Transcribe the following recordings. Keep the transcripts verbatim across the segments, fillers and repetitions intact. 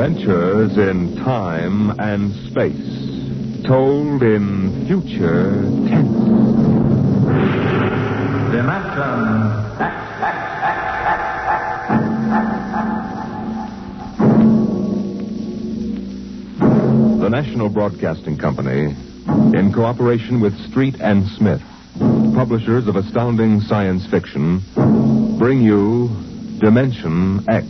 Adventures in time and space, told in future tense. Dimension X. The National Broadcasting Company, in cooperation with Street and Smith, publishers of astounding science fiction, bring you Dimension X.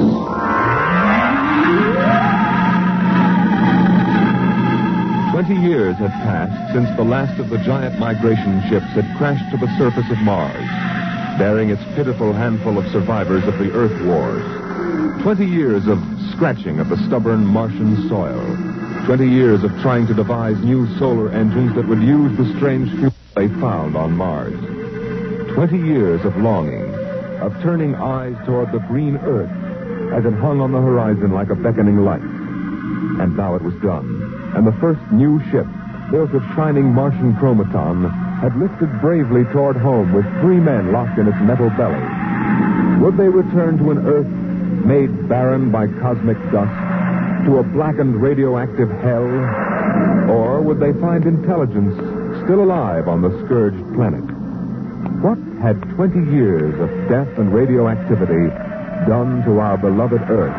Twenty years had passed since the last of the giant migration ships had crashed to the surface of Mars, bearing its pitiful handful of survivors of the Earth Wars. Twenty years of scratching at the stubborn Martian soil. Twenty years of trying to devise new solar engines that would use the strange fuel they found on Mars. Twenty years of longing, of turning eyes toward the green Earth as it hung on the horizon like a beckoning light. And now it was done. And the first new ship, built of shining Martian chromaton, had lifted bravely toward home with three men locked in its metal belly. Would they return to an Earth made barren by cosmic dust, to a blackened radioactive hell? Or would they find intelligence still alive on the scourged planet? What had twenty years of death and radioactivity done to our beloved Earth?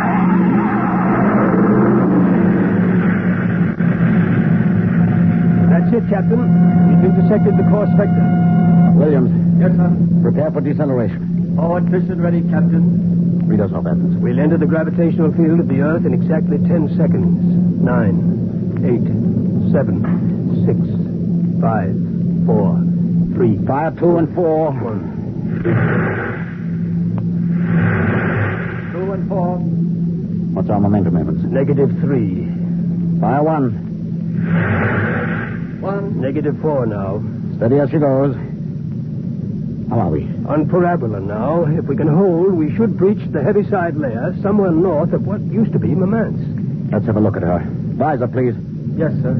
That's it, Captain. We've intersected the course vector. Williams. Yes, sir. Prepare for deceleration. Forward piston ready, Captain. Read us off, Evans. We'll enter the gravitational field of the Earth in exactly ten seconds. Nine, eight, seven, six, five, four, three. Fire two and four. One. Two and four. What's our momentum, Evans? Negative three. Fire one. One. Negative four now. Steady as she goes. How are we? On parabola now. If we can hold, we should breach the heaviside layer somewhere north of what used to be Murmansk. Let's have a look at her. Visor, please. Yes, sir.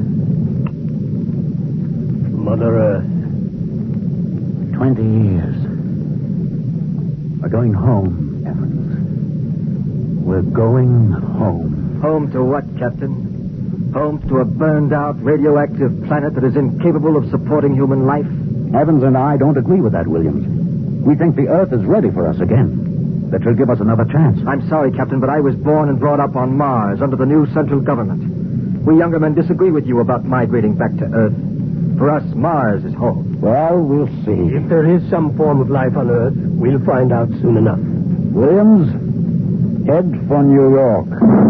Mother Earth. Twenty years. We're going home, Evans. We're going home. Home to what, Captain? Home to a burned-out radioactive planet that is incapable of supporting human life? Evans and I don't agree with that, Williams. We think the Earth is ready for us again. That she'll give us another chance. I'm sorry, Captain, but I was born and brought up on Mars under the new central government. We younger men disagree with you about migrating back to Earth. For us, Mars is home. Well, we'll see. If there is some form of life on Earth, we'll find out soon enough. Williams, head for New York.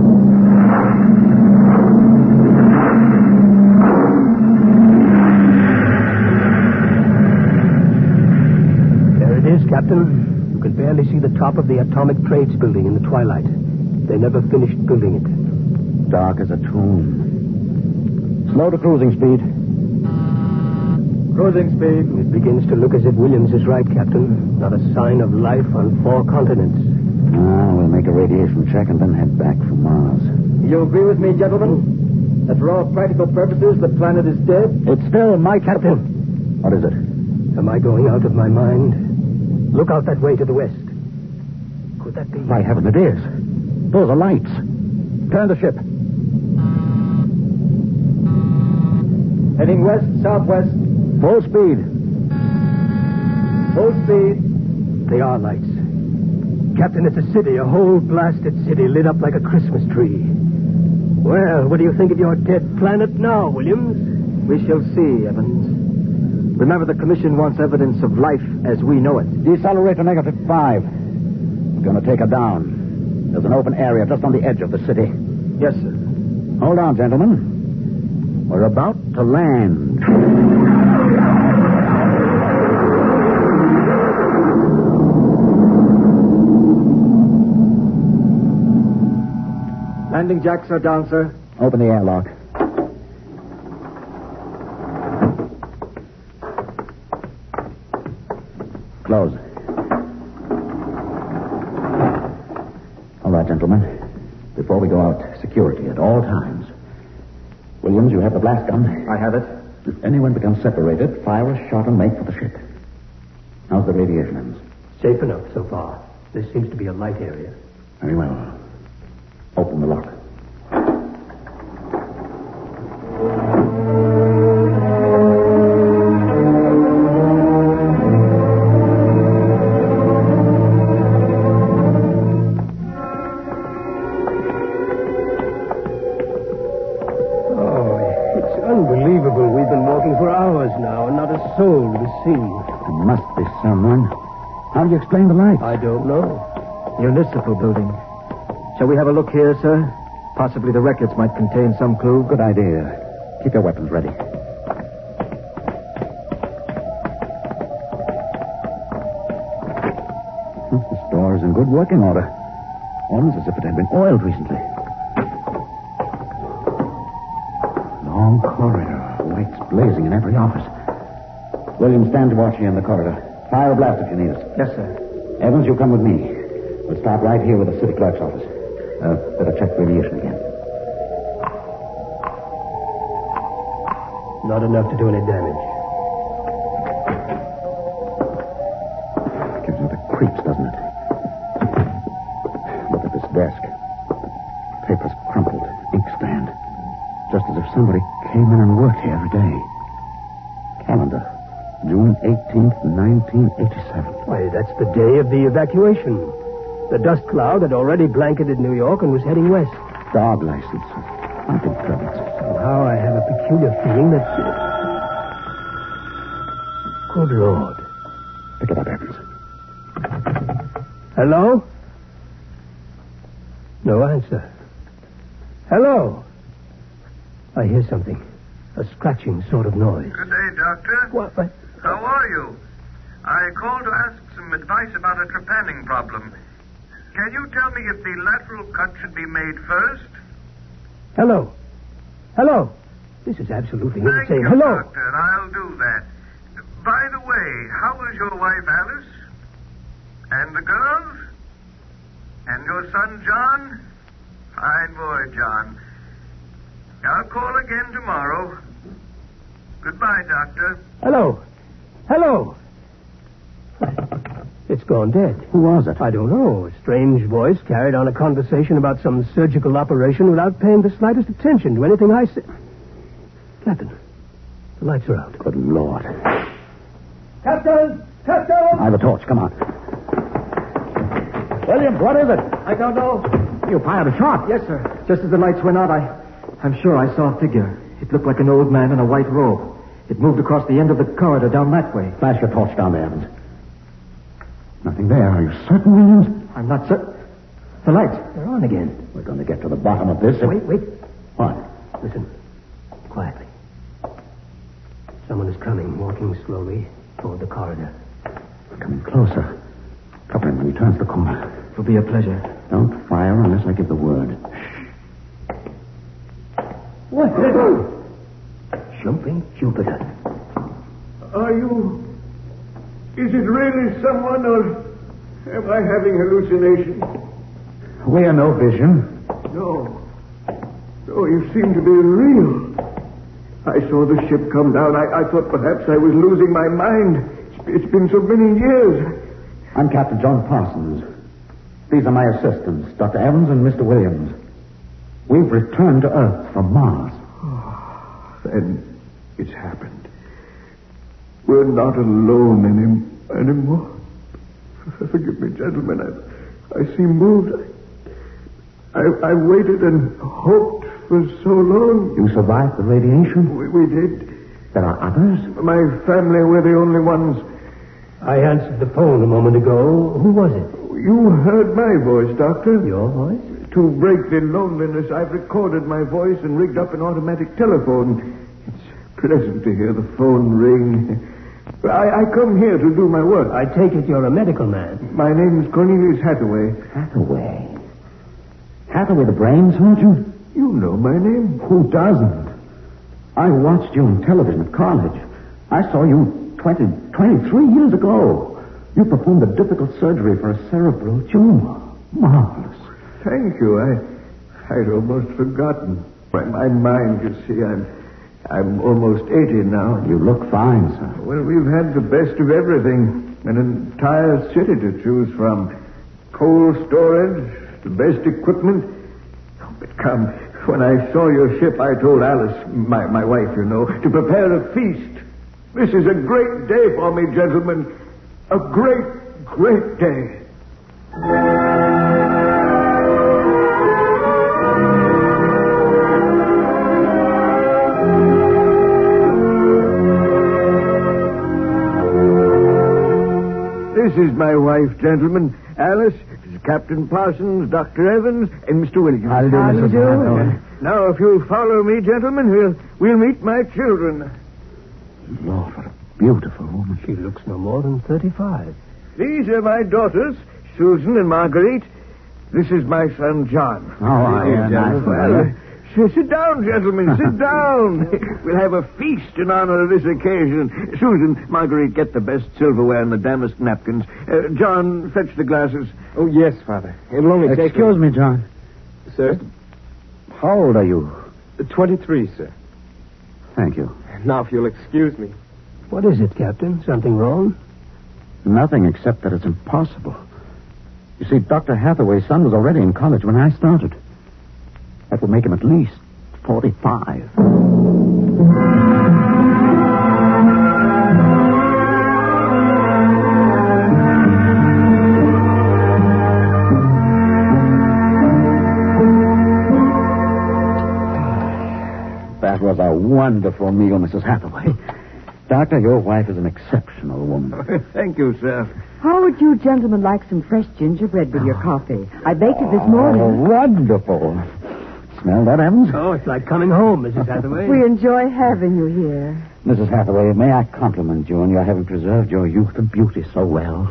Captain, you can barely see the top of the Atomic Trades building in the twilight. They never finished building it. Dark as a tomb. Slow to cruising speed. Cruising speed. It begins to look as if Williams is right, Captain. Not a sign of life on four continents. Ah, we'll make a radiation check and then head back for Mars. You agree with me, gentlemen? That for all practical purposes, the planet is dead? It's still my Captain. What is it? Am I going out of my mind? Look out that way to the west. Could that be? By heaven, it is. Those are lights. Turn the ship. Heading west, southwest. Full speed. Full speed. They are lights. Captain, it's a city, a whole blasted city lit up like a Christmas tree. Well, what do you think of your dead planet now, Williams? We shall see, Evans. Remember, the Commission wants evidence of life as we know it. Decelerate to negative five. We're going to take her down. There's an open area just on the edge of the city. Yes, sir. Hold on, gentlemen. We're about to land. Landing jacks are down, sir. Open the airlock. Close. All right, gentlemen. Before we go out, security at all times. Williams, you have the blast gun. I have it. If anyone becomes separated, fire a shot and make for the ship. How's the radiation, Evans? Safe enough so far. This seems to be a light area. Very well. Open the lock. Soul to be seen. There must be someone. How do you explain the lights? I don't know. Municipal building. Shall we have a look here, sir? Possibly the records might contain some clue. Good idea. Keep your weapons ready. This door is in good working order. Almost as if it had been oiled recently. Long corridor. Lights blazing in every office. William, stand to watch here in the corridor. Fire a blast if you need us. Yes, sir. Evans, you come with me. We'll start right here with the city clerk's office. Uh, better check radiation again. Not enough to do any damage. Gives you the creeps, doesn't it? Look at this desk. Papers crumpled. Inkstand. Just as if somebody came in and worked here every day. Calendar. June eighteenth, nineteen eighty-seven. Why, that's the day of the evacuation. The dust cloud had already blanketed New York and was heading west. Dog license. Hunting permits. Somehow I have a peculiar feeling that... Good Lord. Pick it up, Evans. Hello? No answer. Hello? I hear something. A scratching sort of noise. Good day, Doctor. What? what? How are you? I called to ask some advice about a trepanning problem. Can you tell me if the lateral cut should be made first? Hello? Hello? This is absolutely Thank insane. you, Hello? Doctor. I'll do that. By the way, how is your wife, Alice? And the girls? And your son, John? Fine boy, John. I'll call again tomorrow. Goodbye, Doctor. Hello? Hello? It's gone dead. Who was it? I don't know. A strange voice carried on a conversation about some surgical operation without paying the slightest attention to anything I said. Captain, the lights are out. Good Lord. Captain! Captain! I have a torch. Come on. William, what is it? I don't know. You fired a shot. Yes, sir. Just as the lights went out, I... I'm sure I saw a figure. It looked like an old man in a white robe. It moved across the end of the corridor down that way. Flash your torch down there, Evans. Nothing there. Are you certain, Williams? I'm not certain. The lights. They're on again. We're going to get to the bottom of this. Wait, wait. What? Listen. Quietly. Someone is coming, walking slowly toward the corridor. We're coming closer. Cover him when he turns the corner. It'll be a pleasure. Don't fire unless I give the word. What? Jumping Jupiter. Are you... Is it really someone, or am I having hallucinations? We are no vision. No. No, you seem to be real. I saw the ship come down. I, I thought perhaps I was losing my mind. It's, it's been so many years. I'm Captain John Parsons. These are my assistants, Doctor Evans and Mister Williams. We've returned to Earth from Mars. Oh, then it's happened. We're not alone any, anymore. Forgive me, gentlemen. I, I seem moved. I, I, I waited and hoped for so long. You survived the radiation? We, we did. There are others? My family were the only ones. I answered the phone a moment ago. Who was it? You heard my voice, Doctor. Your voice? To break the loneliness, I've recorded my voice and rigged up an automatic telephone. It's pleasant to hear the phone ring. I, I come here to do my work. I take it you're a medical man. My name is Cornelius Hathaway. Hathaway? Hathaway, the brain surgeon? You know my name. Who doesn't? I watched you on television at college. I saw you twenty, twenty-three years ago. You performed a difficult surgery for a cerebral tumor. Marvelous. Thank you. I, I'd almost forgotten. My, my mind, you see, I'm, I'm almost eighty now. You look fine, sir. Well, we've had the best of everything. An entire city to choose from. Cold storage, the best equipment. But come, when I saw your ship, I told Alice, my, my wife, you know, to prepare a feast. This is a great day for me, gentlemen. A great, great day. This is my wife, gentlemen. Alice, this is Captain Parsons, Doctor Evans, and Mister Williams. How do you do, Missus Hathaway? Now, if you'll follow me, gentlemen, we'll, we'll meet my children. Lord, what a beautiful woman. She looks no more than thirty-five. These are my daughters, Susan and Marguerite. This is my son, John. Oh, I Yes, nice well, fellow. uh, sit down, gentlemen, sit down. We'll have a feast in honor of this occasion. Susan, Marguerite, get the best silverware and the damask napkins. Uh, John, fetch the glasses. Oh, yes, Father. It'll only take... Excuse me, John. Sir? How old are you? twenty-three, sir. Thank you. Now, if you'll excuse me. What is it, Captain? Something wrong? Nothing except that it's impossible. You see, Doctor Hathaway's son was already in college when I started. That would make him at least forty-five. That was a wonderful meal, Missus Hathaway. Doctor, your wife is an exceptional woman. Thank you, sir. How would you gentlemen like some fresh gingerbread with your coffee? I baked it this Oh, morning. wonderful. Smell that, Evans? Oh, it's like coming home, Missus Hathaway. We enjoy having you here. Missus Hathaway, may I compliment you on your having preserved your youth and beauty so well?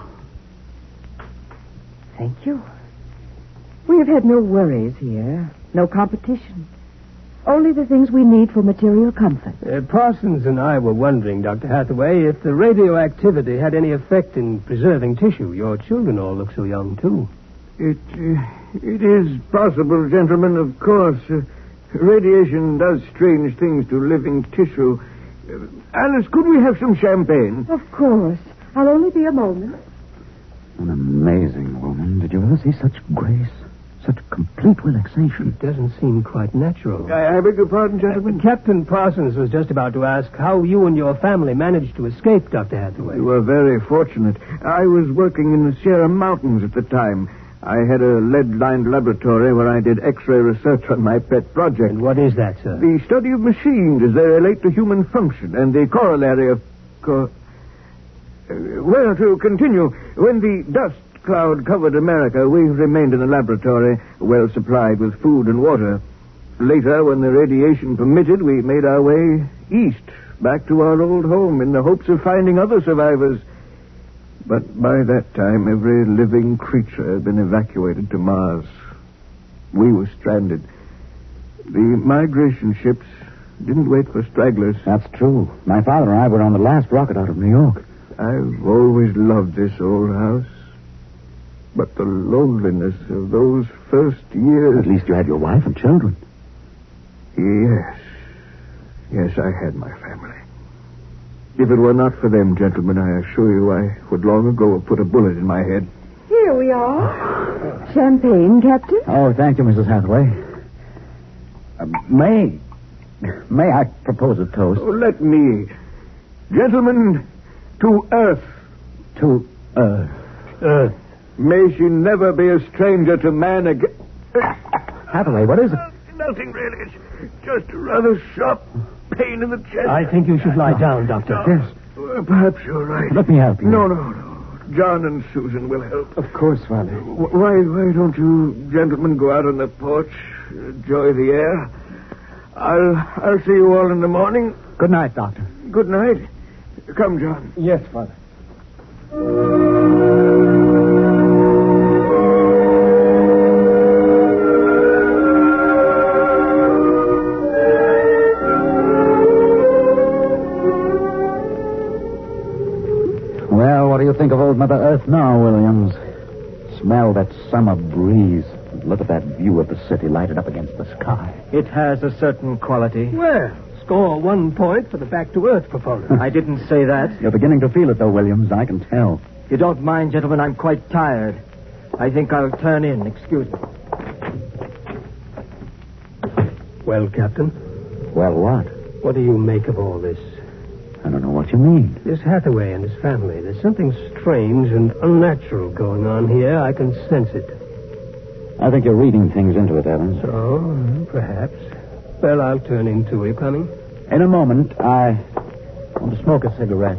Thank you. We have had no worries here, no competition. Only the things we need for material comfort. Uh, Parsons and I were wondering, Doctor Hathaway, if the radioactivity had any effect in preserving tissue. Your children all look so young, too. It, uh, it is possible, gentlemen, of course. Uh, radiation does strange things to living tissue. Uh, Alice, could we have some champagne? Of course. I'll only be a moment. An amazing woman. Did you ever see such grace? Such complete relaxation? It doesn't seem quite natural. I, I beg your pardon, gentlemen? Uh, Captain Parsons was just about to ask how you and your family managed to escape, Doctor Hathaway. We were very fortunate. I was working in the Sierra Mountains at the time. I had a lead-lined laboratory where I did X-ray research on my pet project. And what is that, sir? The study of machines as they relate to human function and the corollary of... Co- uh, well, to continue, when the dust cloud covered America, we remained in the laboratory, well supplied with food and water. Later, when the radiation permitted, we made our way east, back to our old home, in the hopes of finding other survivors. But by that time, every living creature had been evacuated to Mars. We were stranded. The migration ships didn't wait for stragglers. That's true. My father and I were on the last rocket out of New York. I've always loved this old house. But the loneliness of those first years... At least you had your wife and children. Yes. Yes, I had my family. If it were not for them, gentlemen, I assure you I would long ago have put a bullet in my head. Here we are. Champagne, Captain? Oh, thank you, Missus Hathaway. Uh, may... May I propose a toast? Oh, let me. Gentlemen, to Earth. To Earth. Earth. May she never be a stranger to man again. Hathaway, what is it? Nothing really. It's just a rather sharp pain in the chest. I think you should lie down, Doctor. Yes. Well, perhaps you're right. Let me help you. No, no, no. John and Susan will help. Of course, Father. W- Why, why don't you gentlemen go out on the porch, enjoy the air? I'll, I'll see you all in the morning. Good night, Doctor. Good night. Come, John. Yes, Father. Well, what do you think of old Mother Earth now, Williams? Smell that summer breeze. Look at that view of the city lighted up against the sky. It has a certain quality. Well, score one point for the back-to-earth proposal. I didn't say that. You're beginning to feel it, though, Williams. I can tell. If you don't mind, gentlemen, I'm quite tired. I think I'll turn in. Excuse me. Well, Captain, Well, what? what do you make of all this? I don't know what you mean. This Hathaway and his family. There's something strange and unnatural going on here. I can sense it. I think you're reading things into it, Evans. So, perhaps. Well, I'll turn in too. Are you coming? In a moment, I want to smoke a cigarette.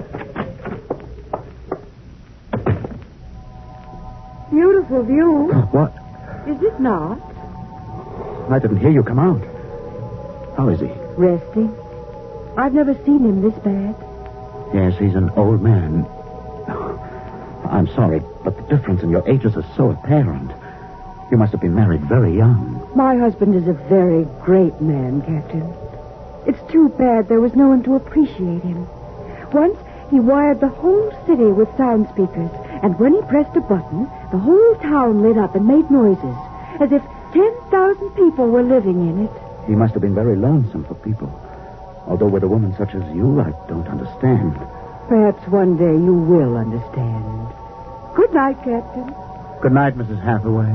Beautiful view. What? Is it not? I didn't hear you come out. How is he? Resting. I've never seen him this bad. Yes, he's an old man. I'm sorry, but the difference in your ages is so apparent. You must have been married very young. My husband is a very great man, Captain. It's too bad there was no one to appreciate him. Once, he wired the whole city with sound speakers, and when he pressed a button, the whole town lit up and made noises, as if ten thousand people were living in it. He must have been very lonesome for people. Although with a woman such as you, I don't understand. Perhaps one day you will understand. Good night, Captain. Good night, Missus Hathaway.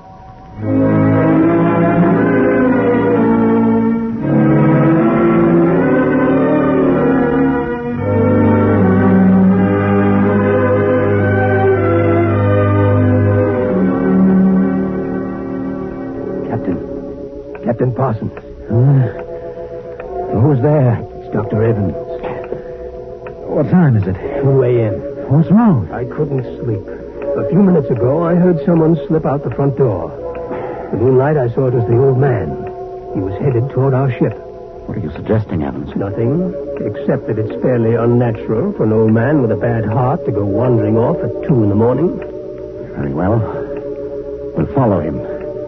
Captain. Captain Parsons. Uh, who's there? It's Doctor Evans. What time is it? two a.m. What's wrong? I couldn't sleep. A few minutes ago, I heard someone slip out the front door. In the moonlight, I saw it was the old man. He was headed toward our ship. What are you suggesting, Evans? Nothing, except that it's fairly unnatural for an old man with a bad heart to go wandering off at two in the morning. Very well. We'll follow him.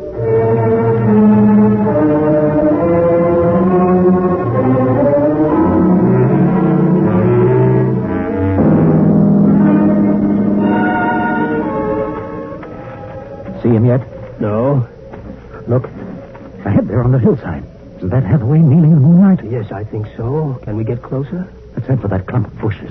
See him yet? No. Look. Ahead there on the hillside. Isn't that Hathaway kneeling in the moonlight? Yes, I think so. Can we get closer? Let's head for that clump of bushes.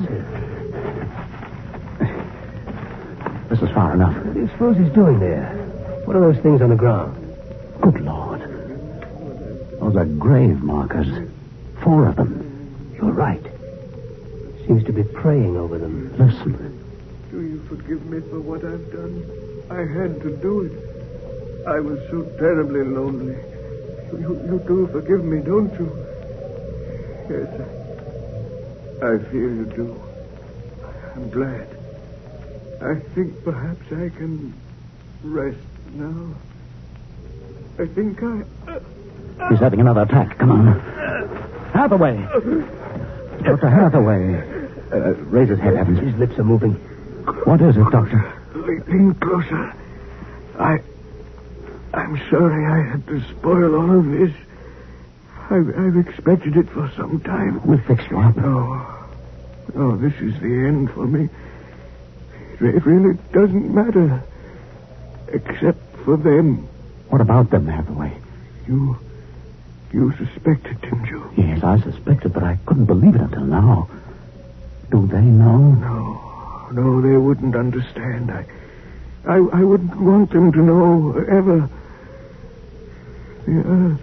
This is far enough. What do you suppose he's doing there? What are those things on the ground? Good Lord. Those are grave markers. Four of them. You're right. Seems to be praying over them. Listen. Do you forgive me for what I've done? I had to do it. I was so terribly lonely. You, you do forgive me, don't you? Yes, I, I fear you do. I'm glad. I think perhaps I can rest now. I think I... He's having another attack. Come on. Hathaway. Doctor Hathaway. Uh, raise his head, Evans. His lips are moving. What is it, Doctor? Leaping closer. I... I'm sorry I had to spoil all of this. I've, I've expected it for some time. We'll fix you up. No. No, this is the end for me. It really doesn't matter. Except for them. What about them, Hathaway? You... You suspected, didn't you? Yes, I suspected, but I couldn't believe it until now. Do they know? No. No, they wouldn't understand. I... I, I wouldn't want them to know, ever. The earth...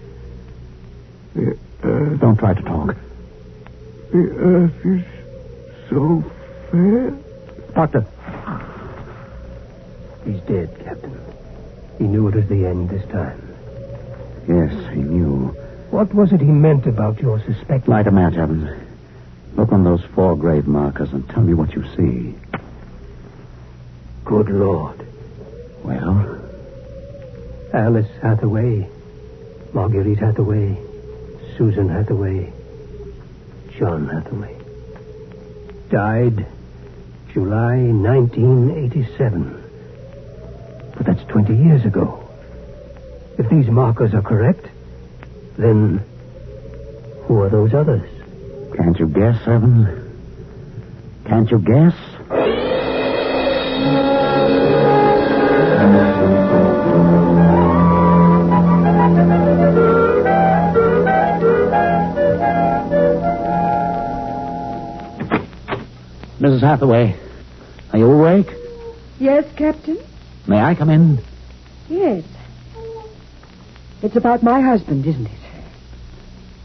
The earth... Don't try to talk. The earth is so fair. Doctor. He's dead, Captain. He knew it was the end this time. Yes, he knew. What was it he meant about your suspecting? Light a match, Evans. Look on those four grave markers and tell me what you see. Good Lord. Well? Alice Hathaway, Marguerite Hathaway, Susan Hathaway, John Hathaway. Died July nineteen eighty-seven. But that's twenty years ago. If these markers are correct, then who are those others? Can't you guess, Evans? Can't you guess? Missus Hathaway, are you awake? Yes, Captain? May I come in? Yes. It's about my husband, isn't it?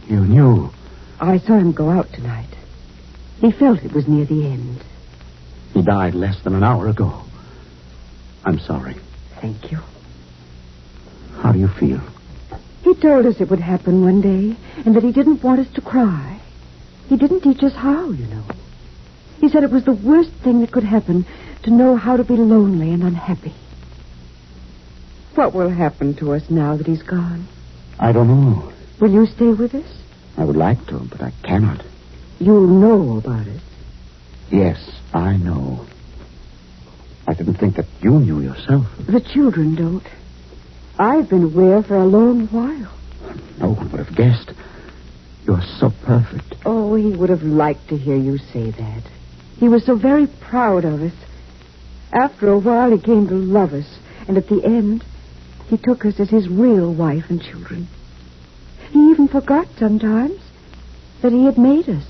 You knew? I saw him go out tonight. He felt it was near the end. He died less than an hour ago. I'm sorry. Thank you. How do you feel? He told us it would happen one day, and that he didn't want us to cry. He didn't teach us how, you know. He said it was the worst thing that could happen, to know how to be lonely and unhappy. What will happen to us now that he's gone? I don't know. Will you stay with us? I would like to, but I cannot. You'll know about us. Yes, I know. I didn't think that you knew yourself. The children don't. I've been aware for a long while. No one would have guessed. You're so perfect. Oh, he would have liked to hear you say that. He was so very proud of us. After a while, he came to love us, and at the end, he took us as his real wife and children. He even forgot sometimes that he had made us.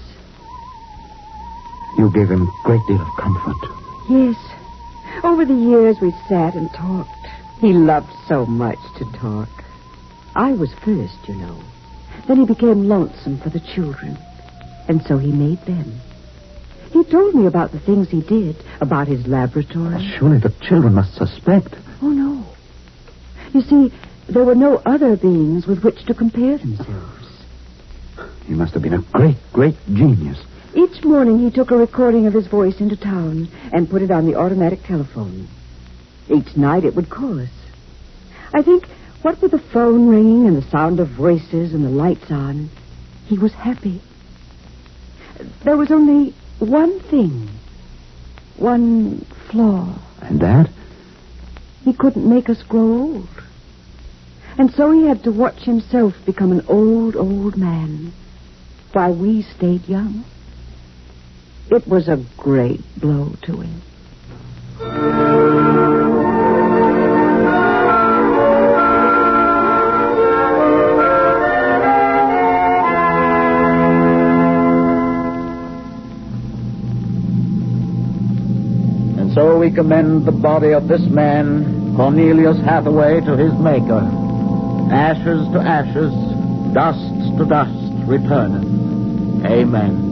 You gave him a great deal of comfort. Yes. Over the years, we sat and talked. He loved so much to talk. I was first, you know. Then he became lonesome for the children, and so he made them. He told me about the things he did, about his laboratory. Well, surely the children must suspect. Oh, no. You see, there were no other beings with which to compare themselves. He must have been a great, great genius. Each morning he took a recording of his voice into town and put it on the automatic telephone. Each night it would call us. I think, what with the phone ringing and the sound of voices and the lights on, he was happy. There was only one thing, one flaw. And that? He couldn't make us grow old. And so he had to watch himself become an old, old man while we stayed young. It was a great blow to him. And so we commend the body of this man, Cornelius Hathaway, to his Maker. Ashes to ashes, dust to dust returneth. Amen.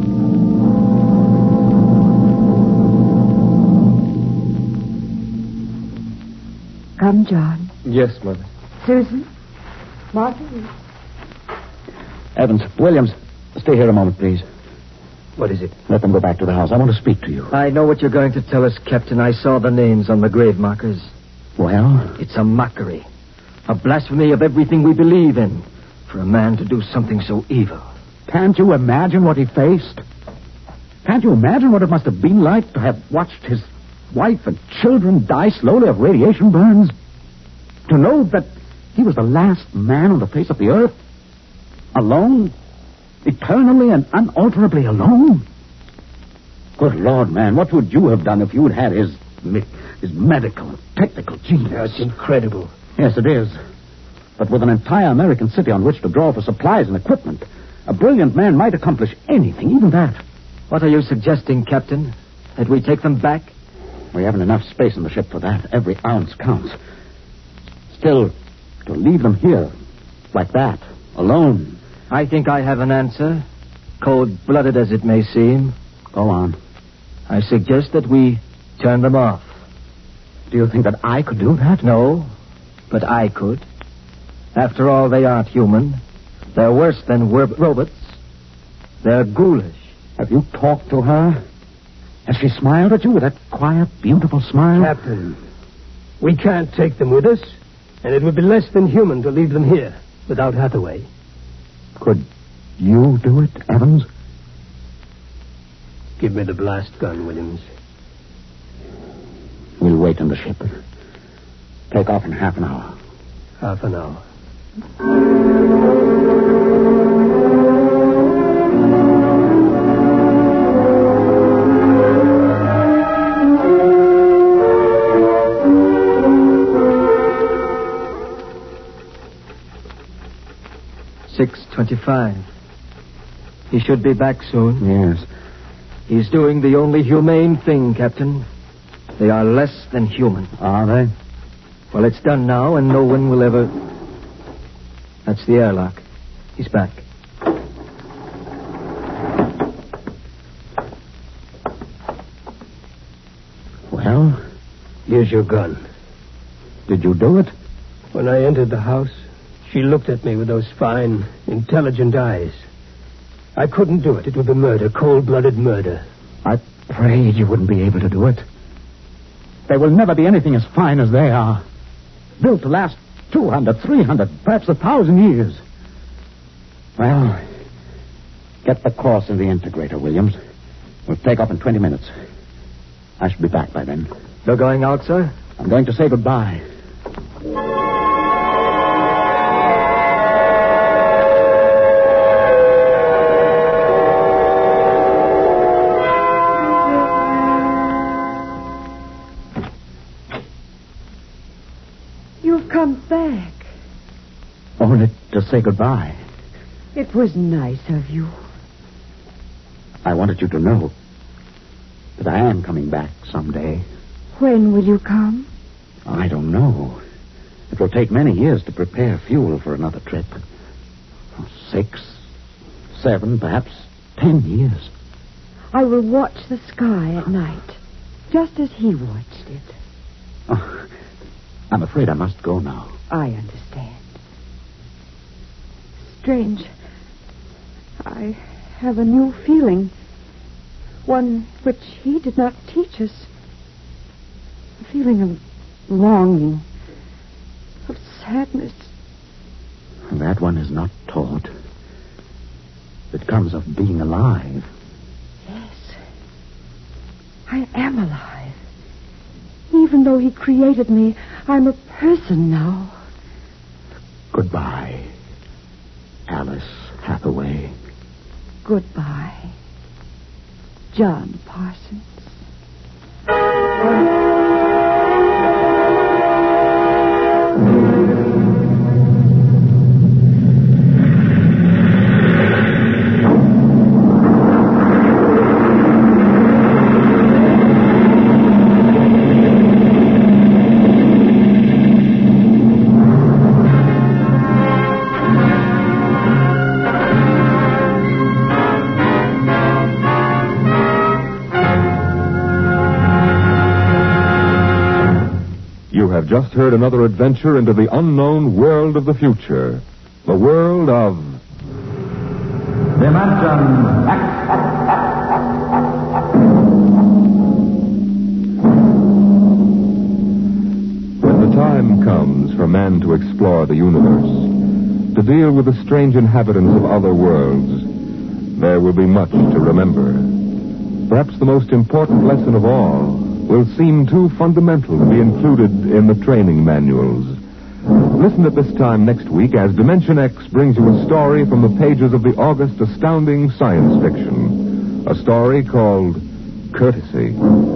Come, John. Yes, Mother. Susan. Marguerite. Evans, Williams, stay here a moment, please. What is it? Let them go back to the house. I want to speak to you. I know what you're going to tell us, Captain. I saw the names on the grave markers. Well? It's a mockery. A blasphemy of everything we believe in. For a man to do something so evil. Can't you imagine what he faced? Can't you imagine what it must have been like to have watched his wife and children die slowly of radiation burns? To know that he was the last man on the face of the earth? Alone? Eternally and unalterably alone? Good Lord, man, what would you have done if you had had his, his medical and technical genius? That's incredible. Yes, it is. But with an entire American city on which to draw for supplies and equipment, a brilliant man might accomplish anything, even that. What are you suggesting, Captain? That we take them back? We haven't enough space in the ship for that. Every ounce counts. Still, to leave them here, like that, alone. I think I have an answer, cold-blooded as it may seem. Go on. I suggest that we turn them off. Do you think that I could do that? No, but I could. After all, they aren't human. They're worse than wer- robots. They're ghoulish. Have you talked to her? Has she smiled at you with that quiet, beautiful smile? Captain, we can't take them with us, and it would be less than human to leave them here without Hathaway. Could you do it, Evans? Give me the blast gun, Williams. We'll wait in the ship. Take off in half an hour. Half an hour. six twenty-five. He should be back soon. Yes. He's doing the only humane thing, Captain. They are less than human. Are they? Well, it's done now, and no one will ever... That's the airlock. He's back. Here's your gun. Did you do it? When I entered the house, she looked at me with those fine, intelligent eyes. I couldn't do it. It would be murder, cold-blooded murder. I prayed you wouldn't be able to do it. There will never be anything as fine as they are. Built to last two hundred, three hundred, perhaps a thousand years. Well, get the course in the integrator, Williams. We'll take off in twenty minutes. I should be back by then. You're going out, sir? I'm going to say goodbye. You've come back. Only to say goodbye. It was nice of you. I wanted you to know that I am coming back someday. When will you come? I don't know. It will take many years to prepare fuel for another trip. Six, seven, perhaps ten years. I will watch the sky at night, just as he watched it. Oh, I'm afraid I must go now. I understand. Strange. I have a new feeling. One which he did not teach us. A feeling of longing, of sadness. That one is not taught. It comes of being alive. Yes. I am alive. Even though he created me, I'm a person now. Goodbye, Alice Hathaway. Goodbye, John Parsons. You have just heard another adventure into the unknown world of the future. The world of... Dimension X. When the time comes for man to explore the universe, to deal with the strange inhabitants of other worlds, there will be much to remember. Perhaps the most important lesson of all will seem too fundamental to be included in the training manuals. Listen at this time next week as Dimension X brings you a story from the pages of the August astounding science fiction. A story called Courtesy.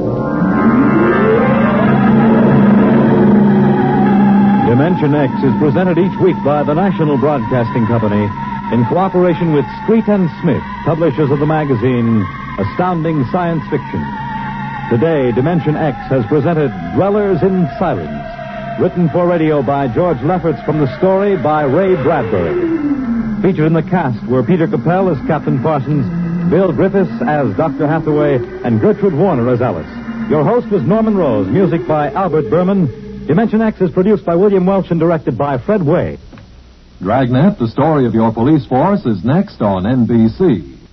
Dimension X is presented each week by the National Broadcasting Company in cooperation with Street and Smith, publishers of the magazine Astounding Science Fiction. Today, Dimension X has presented Dwellers in Silence, written for radio by George Lefferts from the story by Ray Bradbury. Featured in the cast were Peter Capell as Captain Parsons, Bill Griffiths as Doctor Hathaway, and Gertrude Warner as Alice. Your host was Norman Rose, music by Albert Berman. Dimension X is produced by William Welch and directed by Fred Way. Dragnet, the story of your police force, is next on N B C.